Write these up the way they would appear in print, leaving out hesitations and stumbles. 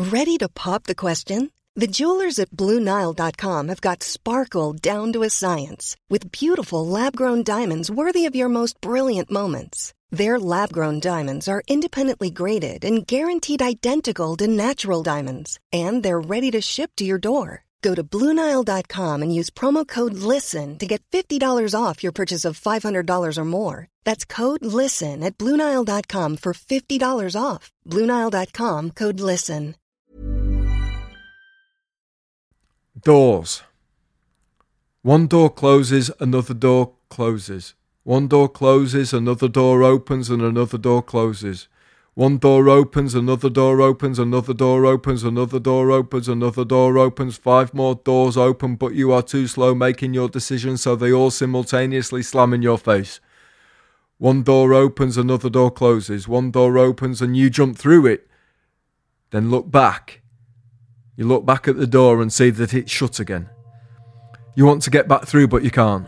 Ready to pop the question? The jewelers at BlueNile.com have got sparkle down to a science with beautiful lab-grown diamonds worthy of your most brilliant moments. Their lab-grown diamonds are independently graded and guaranteed identical to natural diamonds, and they're ready to ship to your door. Go to BlueNile.com and use promo code LISTEN to get $50 off your purchase of $500 or more. That's code LISTEN at BlueNile.com for $50 off. BlueNile.com, code LISTEN. Doors. One door closes, another door closes. One door closes, another door opens, and another door closes. One door opens, another door opens, another door opens, another door opens, another door opens. 5 more doors open, but you are too slow making your decision, so they all simultaneously slam in your face. One door opens, another door closes. One door opens, and you jump through it. Then look back. You look back at the door and see that it's shut again. You want to get back through, but you can't.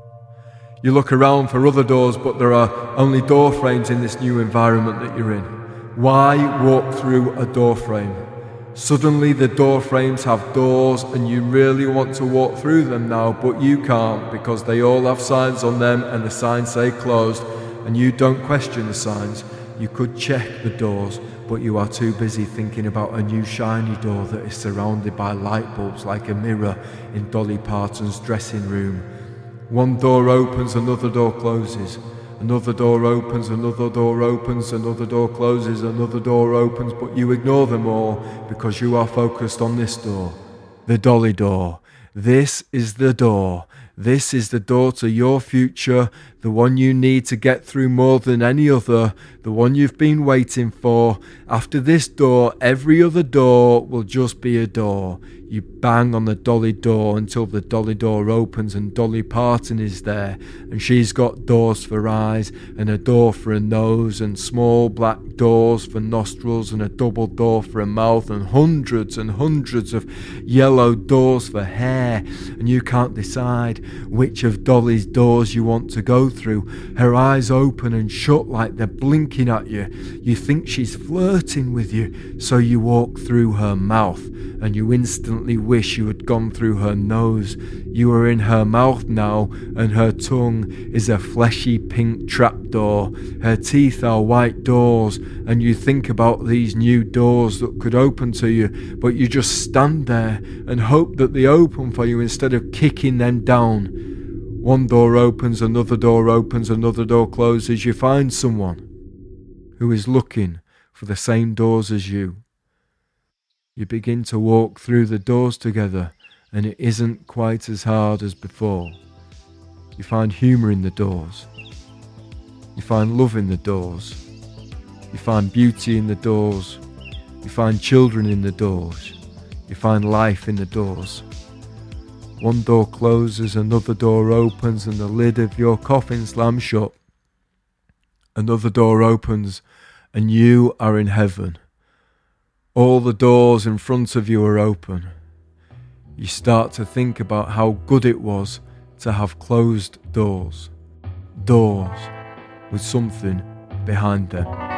You look around for other doors, but there are only door frames in this new environment that you're in. Why walk through a door frame? Suddenly the door frames have doors and you really want to walk through them now, but you can't because they all have signs on them and the signs say closed, and you don't question the signs. You could check the doors, but you are too busy thinking about a new shiny door that is surrounded by light bulbs like a mirror in Dolly Parton's dressing room. One door opens, another door closes. Another door opens, another door opens, another door closes, another door opens, but you ignore them all because you are focused on this door, the Dolly door. This is the door. This is the door to your future, the one you need to get through more than any other, the one you've been waiting for. After this door, every other door will just be a door. You bang on the Dolly door until the Dolly door opens and Dolly Parton is there, and she's got doors for eyes and a door for a nose and small black doors for nostrils and a double door for a mouth and hundreds of yellow doors for hair, and you can't decide which of Dolly's doors you want to go through. Her eyes open and shut like they're blinking at you. You think she's flirting with you, so you walk through her mouth, and you instantly wish you had gone through her nose. You are in her mouth now, and her tongue is a fleshy pink trapdoor. Her teeth are white doors, and you think about these new doors that could open to you, but you just stand there and hope that they open for you instead of kicking them down. One door opens, another door opens, another door closes. You find someone who is looking for the same doors as you. You begin to walk through the doors together, and it isn't quite as hard as before. You find humour in the doors. You find love in the doors. You find beauty in the doors. You find children in the doors. You find life in the doors. One door closes, another door opens, and the lid of your coffin slams shut. Another door opens, and you are in heaven. All the doors in front of you are open. You start to think about how good it was to have closed doors. Doors with something behind them.